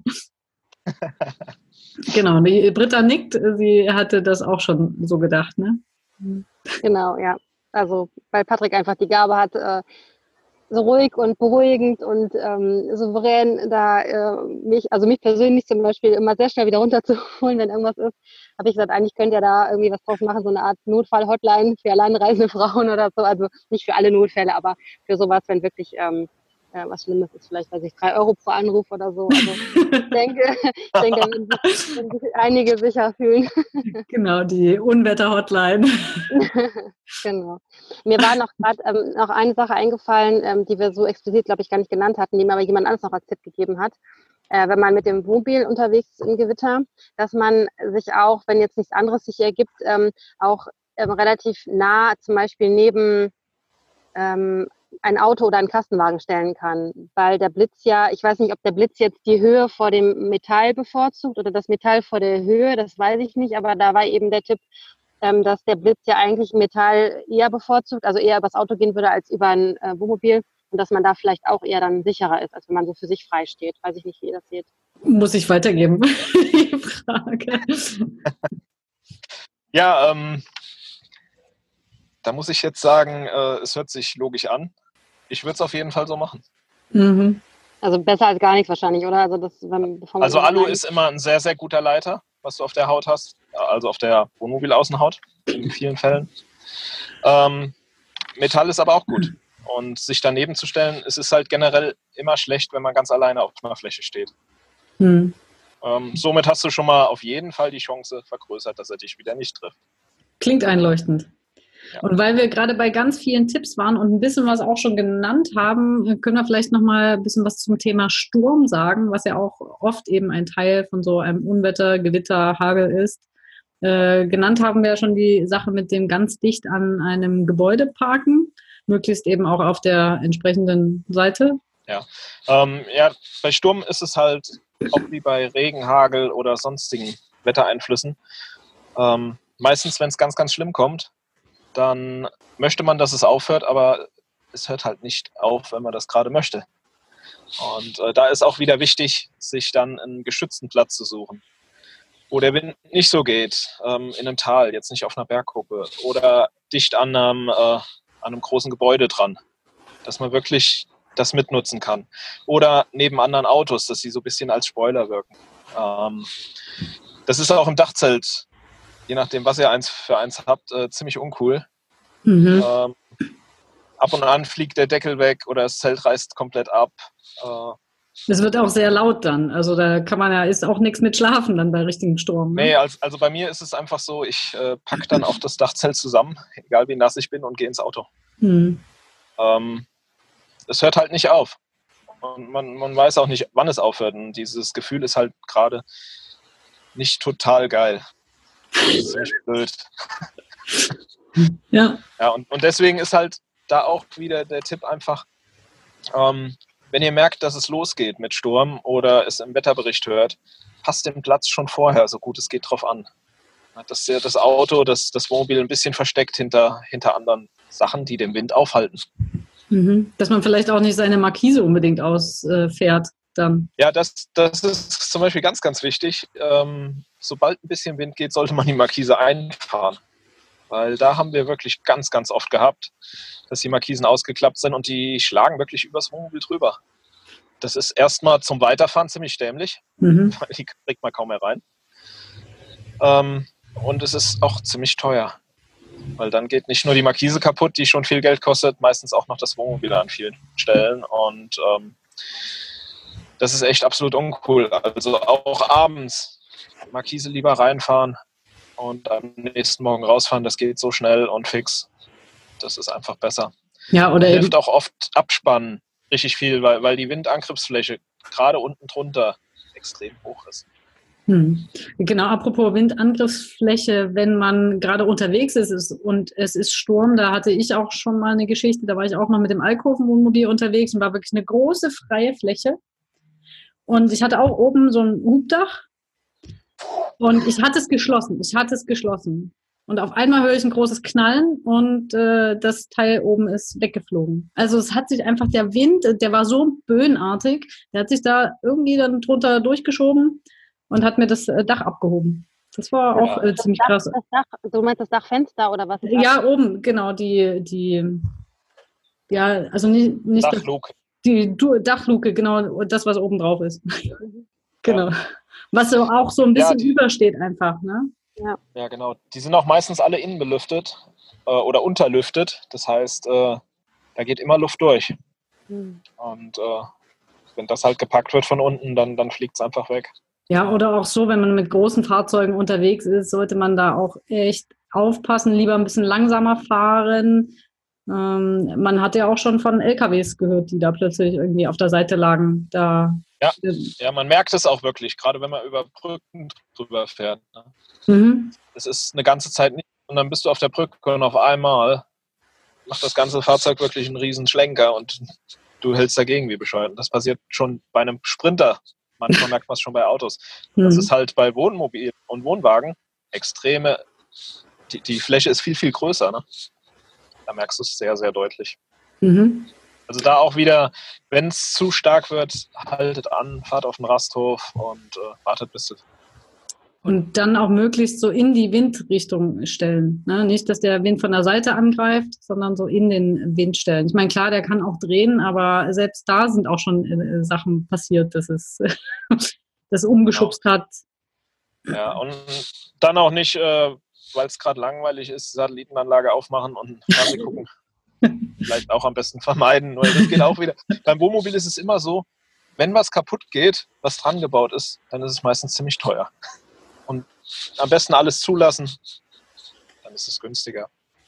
S2: Genau, die Britta nickt. Sie hatte das auch schon so gedacht, ne?
S3: Genau, ja. Also, weil Patrick einfach die Gabe hat, äh, so ruhig und beruhigend und ähm, souverän da äh, mich, also mich persönlich zum Beispiel immer sehr schnell wieder runterzuholen, wenn irgendwas ist, habe ich gesagt, eigentlich könnt ihr da irgendwie was draus machen, so eine Art Notfall-Hotline für alleinreisende Frauen oder so, also nicht für alle Notfälle, aber für sowas, wenn wirklich ähm, ja, was Schlimmes ist, vielleicht, weiß ich, drei Euro pro Anruf oder so. Also ich denke, ich denke, wenn sich, wenn sich einige sicher fühlen.
S2: Genau, die Unwetter-Hotline.
S3: Genau. Mir war noch gerade ähm, noch eine Sache eingefallen, ähm, die wir so explizit, glaube ich, gar nicht genannt hatten, die mir aber jemand anderes noch als Tipp gegeben hat. Äh, wenn man mit dem Wohnmobil unterwegs ist im Gewitter, dass man sich auch, wenn jetzt nichts anderes sich ergibt, ähm, auch ähm, relativ nah zum Beispiel neben ähm, ein Auto oder einen Kastenwagen stellen kann, weil der Blitz ja, ich weiß nicht, ob der Blitz jetzt die Höhe vor dem Metall bevorzugt oder das Metall vor der Höhe, das weiß ich nicht, aber da war eben der Tipp, ähm, dass der Blitz ja eigentlich Metall eher bevorzugt, also eher übers Auto gehen würde als über ein äh, Wohnmobil und dass man da vielleicht auch eher dann sicherer ist, als wenn man so für sich frei steht. Weiß ich nicht, wie ihr das seht.
S2: Muss ich weitergeben, die Frage.
S4: Ja, ähm, da muss ich jetzt sagen, äh, es hört sich logisch an. Ich würde es auf jeden Fall so machen.
S2: Mhm.
S3: Also besser als gar nichts wahrscheinlich, oder? Also, das, wenn, bevor man
S4: Also
S3: so
S4: Alu
S3: rein-
S4: ist immer ein sehr, sehr guter Leiter, was du auf der Haut hast. Also auf der Wohnmobilaußenhaut in vielen Fällen. Ähm, Metall ist aber auch gut. Und sich daneben zu stellen, es ist halt generell immer schlecht, wenn man ganz alleine auf einer Fläche steht.
S2: Mhm.
S4: Ähm, somit hast du schon mal auf jeden Fall die Chance vergrößert, dass er dich wieder nicht trifft.
S2: Klingt einleuchtend.
S4: Ja.
S2: Und weil wir gerade bei ganz vielen Tipps waren und ein bisschen was auch schon genannt haben, können wir vielleicht noch mal ein bisschen was zum Thema Sturm sagen, was ja auch oft eben ein Teil von so einem Unwetter, Gewitter, Hagel ist. Äh, genannt haben wir ja schon die Sache mit dem ganz dicht an einem Gebäude parken, möglichst eben auch auf der entsprechenden Seite.
S4: Ja, ähm, ja, bei Sturm ist es halt auch wie bei Regen, Hagel oder sonstigen Wettereinflüssen. Ähm, meistens, wenn es ganz, ganz schlimm kommt, dann möchte man, dass es aufhört, aber es hört halt nicht auf, wenn man das gerade möchte. Und äh, da ist auch wieder wichtig, sich dann einen geschützten Platz zu suchen, wo der Wind nicht so geht, ähm, in einem Tal, jetzt nicht auf einer Bergkuppe oder dicht an einem, äh, an einem großen Gebäude dran, dass man wirklich das mitnutzen kann. Oder neben anderen Autos, dass sie so ein bisschen als Spoiler wirken. Ähm, das ist auch im Dachzelt, je nachdem, was ihr eins für eins habt, äh, ziemlich uncool.
S2: Mhm.
S4: Ähm, ab und an fliegt der Deckel weg oder das Zelt reißt komplett ab. Äh,
S2: Es wird auch sehr laut dann. Also da kann man ja, ist auch nichts mit Schlafen dann bei richtigem Sturm. Ne?
S4: nee, also, also bei mir ist es einfach so, ich äh, packe dann auch das Dachzelt zusammen, egal wie nass ich bin, und gehe ins Auto.
S2: Mhm.
S4: Ähm, es hört halt nicht auf. Und man, man weiß auch nicht, wann es aufhört. Und dieses Gefühl ist halt gerade nicht total geil. Das ist ziemlich blöd.
S2: Ja.
S4: Ja, und, und deswegen ist halt da auch wieder der Tipp einfach, ähm, wenn ihr merkt, dass es losgeht mit Sturm oder es im Wetterbericht hört, passt den Platz schon vorher, so gut es geht, drauf an. Dass ihr das Auto, das, das Wohnmobil ein bisschen versteckt hinter, hinter anderen Sachen, die den Wind aufhalten.
S2: Mhm. Dass man vielleicht auch nicht seine Markise unbedingt ausfährt dann.
S4: Ja, das, das ist zum Beispiel ganz, ganz wichtig. Ähm, sobald ein bisschen Wind geht, sollte man die Markise einfahren. Weil da haben wir wirklich ganz, ganz oft gehabt, dass die Markisen ausgeklappt sind und die schlagen wirklich übers Wohnmobil drüber. Das ist erstmal zum Weiterfahren ziemlich dämlich,
S2: Mhm.
S4: weil die kriegt man kaum mehr rein. Ähm, und es ist auch ziemlich teuer. Weil dann geht nicht nur die Markise kaputt, die schon viel Geld kostet, meistens auch noch das Wohnmobil an vielen Stellen. Und ähm, das ist echt absolut uncool. Also auch abends Markise lieber reinfahren und am nächsten Morgen rausfahren. Das geht so schnell und fix. Das ist einfach besser.
S2: Ja, oder
S4: Hilft
S2: eben,
S4: auch oft abspannen richtig viel, weil, weil die Windangriffsfläche gerade unten drunter extrem hoch ist.
S2: hm. Genau, apropos Windangriffsfläche, wenn man gerade unterwegs ist ist und es ist Sturm, da hatte ich auch schon mal eine Geschichte, da war ich auch mal mit dem Alkoven-Wohnmobil unterwegs und war wirklich eine große freie Fläche. Und ich hatte auch oben so ein Hubdach und ich hatte es geschlossen. Ich hatte es geschlossen. Und auf einmal höre ich ein großes Knallen und äh, das Teil oben ist weggeflogen. Also es hat sich einfach der Wind, der war so böenartig, der hat sich da irgendwie dann drunter durchgeschoben und hat mir das äh, Dach abgehoben. Das war auch äh,
S3: Das
S2: ziemlich
S3: Dach,
S2: krass.
S3: das Dach, du meinst das Dachfenster oder was? Ist das?
S2: Ja, oben, genau, die, die, ja, also nicht, nicht das,
S4: Dachluke.
S2: die Du- Dachluke, genau, das, was oben drauf ist. Genau. Was so auch so ein
S4: Ja,
S2: bisschen
S4: die-
S2: übersteht einfach, ne?
S4: Ja, genau. Die sind auch meistens alle innen belüftet äh, oder unterlüftet. Das heißt, äh, da geht immer Luft durch.
S3: Hm.
S4: Und äh, wenn das halt gepackt wird von unten, dann, dann fliegt es einfach weg.
S2: Ja, oder auch so, wenn man mit großen Fahrzeugen unterwegs ist, sollte man da auch echt aufpassen, lieber ein bisschen langsamer fahren. Ähm, man hat ja auch schon von L K Ws gehört, die da plötzlich irgendwie auf der Seite lagen. Da,
S4: Ja. Ja, man merkt es auch wirklich, gerade wenn man über Brücken drüber fährt. Ne?
S2: Mhm.
S4: Es ist eine ganze Zeit nicht und dann bist du auf der Brücke und auf einmal macht das ganze Fahrzeug wirklich einen riesen Schlenker und du hältst dagegen wie bescheuert. Das passiert schon bei einem Sprinter. Manchmal merkt man es schon bei Autos. Das
S2: Mhm.
S4: ist halt bei Wohnmobil und Wohnwagen extreme die, die Fläche ist viel, viel größer. Ne? Da merkst du es sehr, sehr deutlich.
S2: Mhm.
S4: Also da auch wieder, wenn es zu stark wird, haltet an, fahrt auf den Rasthof und äh, wartet bis es.
S2: Und dann auch möglichst so in die Windrichtung stellen. Ne? Nicht, dass der Wind von der Seite angreift, sondern so in den Wind stellen. Ich meine, klar, der kann auch drehen, aber selbst da sind auch schon äh, Sachen passiert, dass es das umgeschubst
S4: Genau.
S2: hat.
S4: Ja, und dann auch nicht, äh, weil es gerade langweilig ist, Satellitenanlage aufmachen und Fernsehen gucken. Vielleicht auch am besten vermeiden, weil das geht auch wieder. Beim Wohnmobil ist es immer so, wenn was kaputt geht, was dran gebaut ist, dann ist es meistens ziemlich teuer. Und am besten alles zulassen, dann ist es günstiger.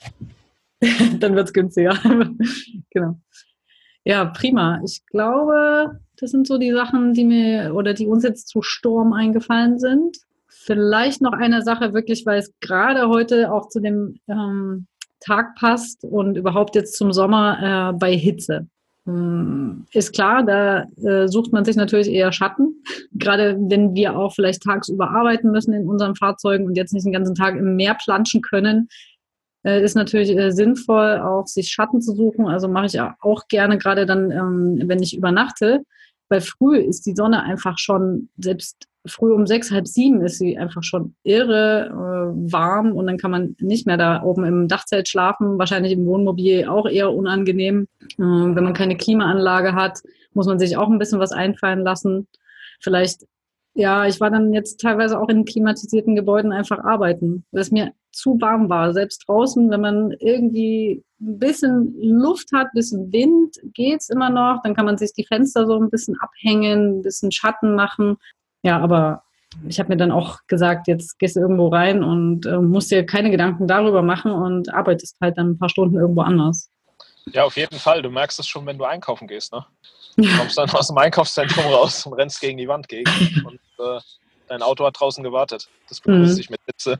S2: Dann wird es günstiger. Genau. Ja, prima. Ich glaube, das sind so die Sachen, die mir oder die uns jetzt zu Sturm eingefallen sind. Vielleicht noch eine Sache wirklich, weil es gerade heute auch zu dem ähm, Tag passt und überhaupt jetzt zum Sommer äh, bei Hitze. Ähm, ist klar, da äh, sucht man sich natürlich eher Schatten. Gerade wenn wir auch vielleicht tagsüber arbeiten müssen in unseren Fahrzeugen und jetzt nicht den ganzen Tag im Meer planschen können, äh, ist natürlich äh, sinnvoll, auch sich Schatten zu suchen. Also mache ich auch gerne, gerade dann, ähm, wenn ich übernachte. Weil früh ist die Sonne einfach schon, selbst früh um sechs, halb sieben ist sie einfach schon irre äh, warm und dann kann man nicht mehr da oben im Dachzelt schlafen, wahrscheinlich im Wohnmobil auch eher unangenehm. Äh, wenn man keine Klimaanlage hat, muss man sich auch ein bisschen was einfallen lassen. Vielleicht, ja, ich war dann jetzt teilweise auch in klimatisierten Gebäuden einfach arbeiten, weil es mir zu warm war. Selbst draußen, wenn man irgendwie ein bisschen Luft hat, ein bisschen Wind, geht's immer noch. Dann kann man sich die Fenster so ein bisschen abhängen, ein bisschen Schatten machen. Ja, aber ich habe mir dann auch gesagt, jetzt gehst du irgendwo rein und äh, musst dir keine Gedanken darüber machen und arbeitest halt dann ein paar Stunden irgendwo anders.
S4: Ja, auf jeden Fall. Du merkst es schon, wenn du einkaufen gehst. Ne? Du kommst dann aus dem Einkaufszentrum raus und rennst gegen die Wand gegen. Und äh, dein Auto hat draußen gewartet. Das begrüßt dich mit Hitze.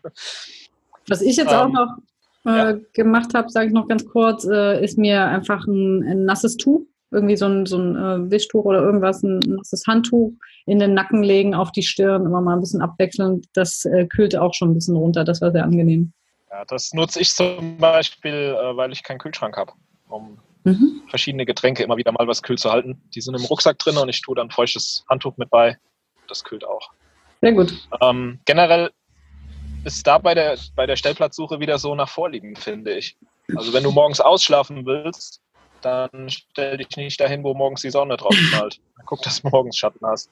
S2: Was ich jetzt
S4: ähm,
S2: auch noch äh, ja. gemacht habe, sage ich noch ganz kurz, äh, ist mir einfach ein, ein nasses Tuch, irgendwie so ein, so ein äh, Wischtuch oder irgendwas, ein, ein nasses Handtuch in den Nacken legen, auf die Stirn, immer mal ein bisschen abwechselnd. Das äh, kühlt auch schon ein bisschen runter. Das war sehr angenehm.
S4: Ja, das nutze ich zum Beispiel, äh, weil ich keinen Kühlschrank habe, um mhm. verschiedene Getränke immer wieder mal was kühl zu halten. Die sind im Rucksack drin und ich tue dann feuchtes Handtuch mit bei. Das kühlt auch.
S2: Sehr gut.
S4: Ähm, generell ist da bei der, bei der Stellplatzsuche wieder so nach Vorlieben, finde ich. Also wenn du morgens ausschlafen willst, dann stell dich nicht dahin, wo morgens die Sonne drauf knallt. Dann guck, dass du morgens Schatten hast.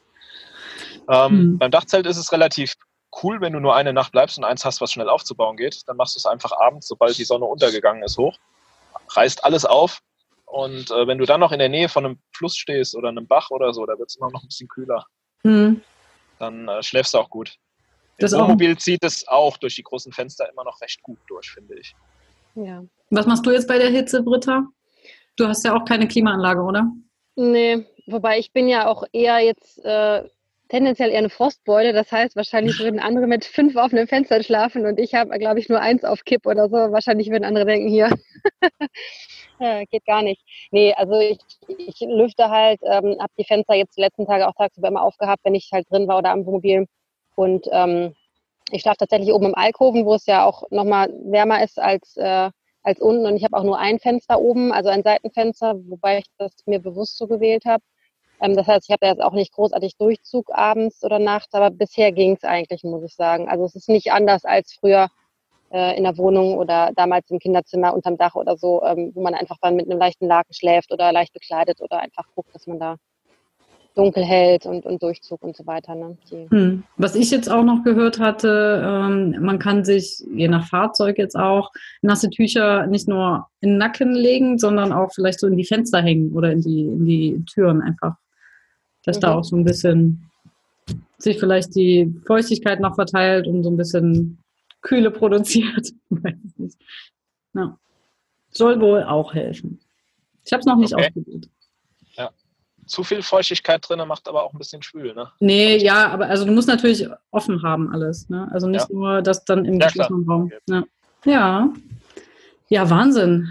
S4: Ähm, mhm. Beim Dachzelt ist es relativ cool, wenn du nur eine Nacht bleibst und eins hast, was schnell aufzubauen geht. Dann machst du es einfach abends, sobald die Sonne untergegangen ist, hoch. Reißt alles auf. Und äh, wenn du dann noch in der Nähe von einem Fluss stehst oder einem Bach oder so, da wird es immer noch ein bisschen kühler. Mhm. Dann äh, schläfst du auch gut. Das Wohnmobil zieht es auch durch die großen Fenster immer noch recht gut durch, finde ich.
S2: Ja. Was machst du jetzt bei der Hitze, Britta? Du hast ja auch keine Klimaanlage, oder?
S3: Nee, wobei ich bin ja auch eher jetzt äh, tendenziell eher eine Frostbeule. Das heißt, wahrscheinlich würden andere mit fünf offenen Fenstern schlafen und ich habe, glaube ich, nur eins auf Kipp oder so. Wahrscheinlich würden andere denken, hier, ja, geht gar nicht. Nee, also ich, ich lüfte halt, ähm, habe die Fenster jetzt die letzten Tage auch tagsüber immer aufgehabt, wenn ich halt drin war oder am Wohnmobil. Und ähm, ich schlafe tatsächlich oben im Alkoven, wo es ja auch nochmal wärmer ist als, äh, als unten. Und ich habe auch nur ein Fenster oben, also ein Seitenfenster, wobei ich das mir bewusst so gewählt habe. Ähm, das heißt, ich habe da jetzt auch nicht großartig Durchzug abends oder nachts, aber bisher ging es eigentlich, muss ich sagen. Also es ist nicht anders als früher äh, in der Wohnung oder damals im Kinderzimmer unterm Dach oder so, ähm, wo man einfach dann mit einem leichten Laken schläft oder leicht bekleidet oder einfach guckt, dass man da dunkel hält und, und Durchzug und so weiter. Ne?
S2: Hm. Was ich jetzt auch noch gehört hatte, ähm, man kann sich, je nach Fahrzeug jetzt auch, nasse Tücher nicht nur in den Nacken legen, sondern auch vielleicht so in die Fenster hängen oder in die, in die Türen einfach. Dass mhm. da auch so ein bisschen sich vielleicht die Feuchtigkeit noch verteilt und so ein bisschen Kühle produziert. Ich weiß es nicht. Ja. Soll wohl auch helfen. Ich habe es noch nicht okay. ausprobiert.
S4: Ja. Zu viel Feuchtigkeit drin macht aber auch ein bisschen schwül, ne?
S2: Nee, ja, aber also du musst natürlich offen haben alles, ne? Also nicht ja. nur das dann im ja, geschlossenen Raum. Okay. Ja. ja. Ja, Wahnsinn.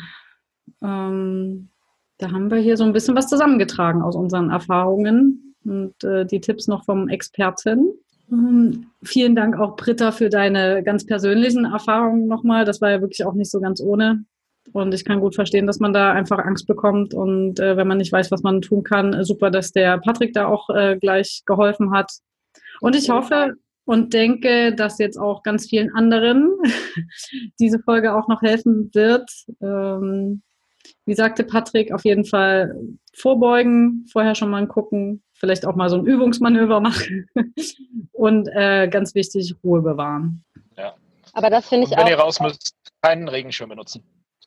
S2: Ähm, da haben wir hier so ein bisschen was zusammengetragen aus unseren Erfahrungen und äh, die Tipps noch vom Experten. Um, vielen Dank auch, Britta, für deine ganz persönlichen Erfahrungen nochmal. Das war ja wirklich auch nicht so ganz ohne. Und ich kann gut verstehen, dass man da einfach Angst bekommt. Und äh, wenn man nicht weiß, was man tun kann, super, dass der Patrick da auch äh, gleich geholfen hat. Und ich hoffe und denke, dass jetzt auch ganz vielen anderen diese Folge auch noch helfen wird. Ähm, wie sagte Patrick, auf jeden Fall vorbeugen, vorher schon mal gucken, vielleicht auch mal so ein Übungsmanöver machen und äh, ganz wichtig, Ruhe bewahren.
S4: Ja.
S3: Aber das finde ich
S4: und wenn
S3: auch.
S4: Wenn ihr raus müsst, keinen Regenschirm benutzen.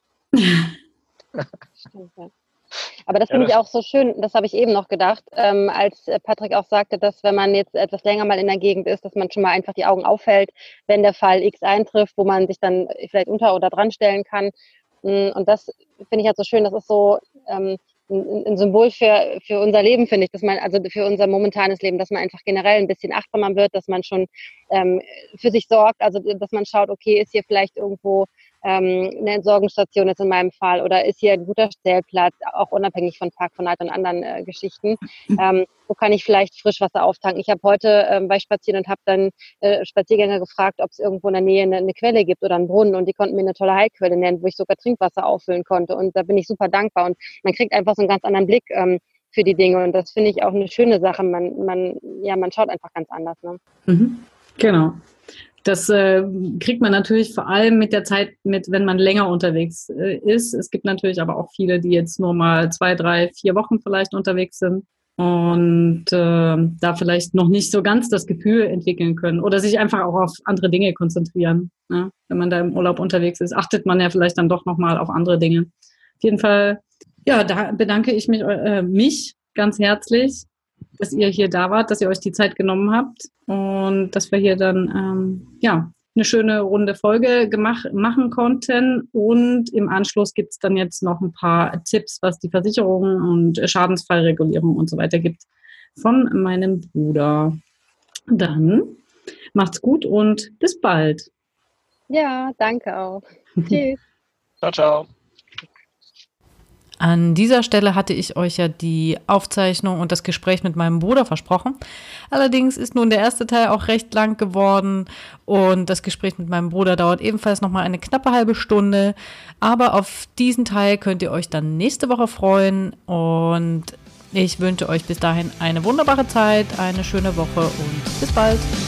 S3: Stimmt, ja. Aber das finde ja, ich auch so schön, das habe ich eben noch gedacht, ähm, als Patrick auch sagte, dass wenn man jetzt etwas länger mal in der Gegend ist, dass man schon mal einfach die Augen aufhält, wenn der Fall X eintrifft, wo man sich dann vielleicht unter oder dran stellen kann. Und das finde ich halt so schön, das ist so ähm, ein, ein Symbol für, für unser Leben, finde ich, dass man, also für unser momentanes Leben, dass man einfach generell ein bisschen achtsamer wird, dass man schon ähm, für sich sorgt, also dass man schaut, okay, ist hier vielleicht irgendwo ähm, eine Entsorgungsstation jetzt in meinem Fall oder ist hier ein guter Stellplatz, auch unabhängig von Parkverleih und anderen äh, Geschichten. Ähm, wo kann ich vielleicht Frischwasser auftanken? Ich habe heute ähm, war ich spazieren und habe dann äh, Spaziergänger gefragt, ob es irgendwo in der Nähe eine, eine Quelle gibt oder einen Brunnen und die konnten mir eine tolle Heilquelle nennen, wo ich sogar Trinkwasser auffüllen konnte und da bin ich super dankbar und man kriegt einfach so einen ganz anderen Blick ähm, für die Dinge und das finde ich auch eine schöne Sache. Man, man, ja, man schaut einfach ganz anders. Ne?
S2: Mhm. Genau. Das äh, kriegt man natürlich vor allem mit der Zeit mit, wenn man länger unterwegs äh, ist. Es gibt natürlich aber auch viele, die jetzt nur mal zwei, drei, vier Wochen vielleicht unterwegs sind und äh, da vielleicht noch nicht so ganz das Gefühl entwickeln können oder sich einfach auch auf andere Dinge konzentrieren. Ne? Wenn man da im Urlaub unterwegs ist, achtet man ja vielleicht dann doch nochmal auf andere Dinge. Auf jeden Fall, ja, da bedanke ich mich, äh, mich ganz herzlich, dass ihr hier da wart, dass ihr euch die Zeit genommen habt und dass wir hier dann ähm, ja, eine schöne runde Folge gemacht, machen konnten. Und im Anschluss gibt es dann jetzt noch ein paar Tipps, was die Versicherung und Schadensfallregulierung und so weiter gibt von meinem Bruder. Dann macht's gut und bis bald.
S3: Ja, danke auch. Tschüss.
S4: Ciao, ciao.
S5: An dieser Stelle hatte ich euch ja die Aufzeichnung und das Gespräch mit meinem Bruder versprochen. Allerdings ist nun der erste Teil auch recht lang geworden und das Gespräch mit meinem Bruder dauert ebenfalls nochmal eine knappe halbe Stunde. Aber auf diesen Teil könnt ihr euch dann nächste Woche freuen und ich wünsche euch bis dahin eine wunderbare Zeit, eine schöne Woche und bis bald.